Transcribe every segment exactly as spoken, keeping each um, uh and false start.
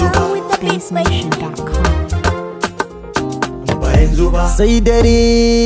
Down with the beats nation dot com. Sai dare,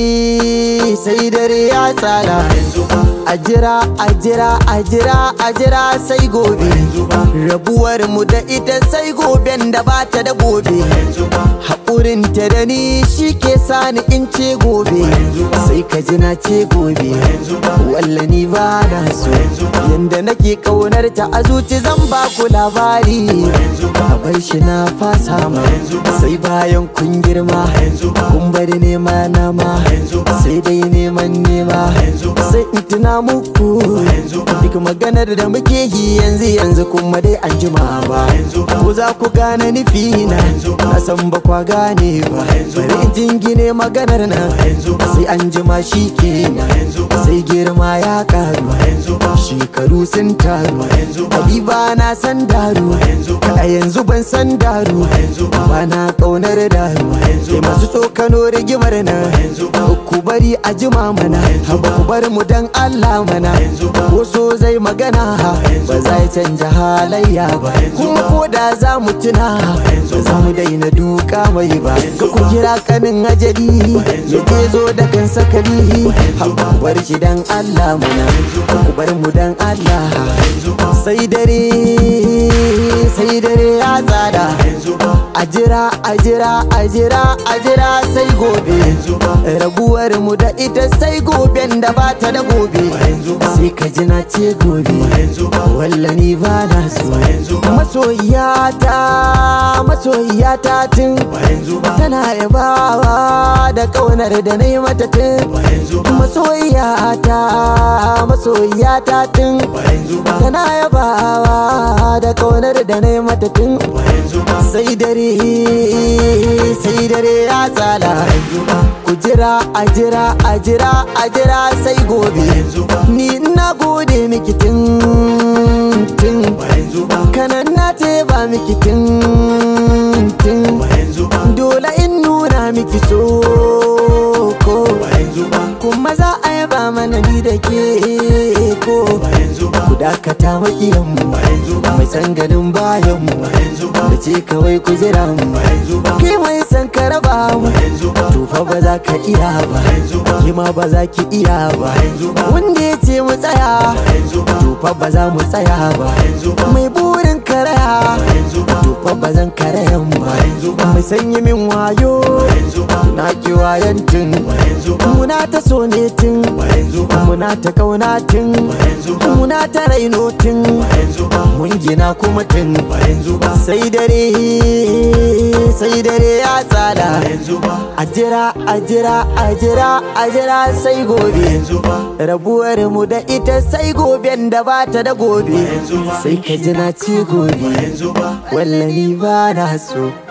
sai dare ya tsala. A jira, a jira, a jira, a jira sai gobe. Rabuwar mu da ita sai goben da bata da gobe. Haƙurin ta da ni shi ke sani in ce gobe. Sai ka ji na ce gobe. Walla ni ba na so. Yanda nake ƙaunar ta a zuci zan ba ku labari. A bar shi na fasa ma. Sai bayan kun girma. Kun bari nema nama. Sai dai neman nema. Sai in tuna muku duk maganar da muke yi yanzu yanzu kuma dai an jima ba. Ko za ku gane nufi na na san ba kwa gane ba. Bari in jingine maganar nan sai an jima shi kenan. Sai girma ya karu shekaru sun taru. Habiba na san daru a yanzu ban san daru. Ba na kaunar daru sai masu tsokano rigimar nan ku bari a jima mana. Haba ku bar mu dan Allah mana. Ko so zai magana ba zai canja halayya ba. Kuma ko da za mu tuna ba za mu daina duka mai ba. Ka ku kira kanin ajali ya ke zo da kan sakali. Haba ku bar shi dan Allah mana. Ku bar mu dan Allah. Sai dare sai dare ya tsada. A jira a jira a jira a jira sai gobe. Rabuwar mu da ita sai goben da bata da gobe. Sai ka ji na ce gobe. Walla ni ba na so. Masoyiyata masoyiyata tun tana yabawa da kaunar da na yi mata tun. Masoyiyata masoyiyata tun tana yabawa da kaunar da na yi mata tun. Sai dare sai dare ya tsala. Ku jira a jira a jira a jira sai gobe. Ni ina gode miki tun tun kanan na teba miki tun tun. Dole in nuna miki so ko kuma za a yaba mana ni da ke ko. Ku dakata makiyanmu mai san ganin bayanmu da ce kawai ku jira mu. Kai mai san ka raba mu to fa ba za ka iya ba. Ki ma ba za ki iya ba. Wanda ya ce mu tsaya to fa ba za mu tsaya ba. Mai burin karaya to fa ba zan karayan ba. Mai sanyi min wayo na ki wayan tun. Muna ta so ne tun muna ta kauna tun muna ta raino tun mun gina kuma tun. Sai dare sai dare ya tsada. A jira a jira a jira a jira sai gobe. Rabuwar mu da ita sai goben da bata da gobe. Sai ka ji na ce gobe. Walla ni ba na so.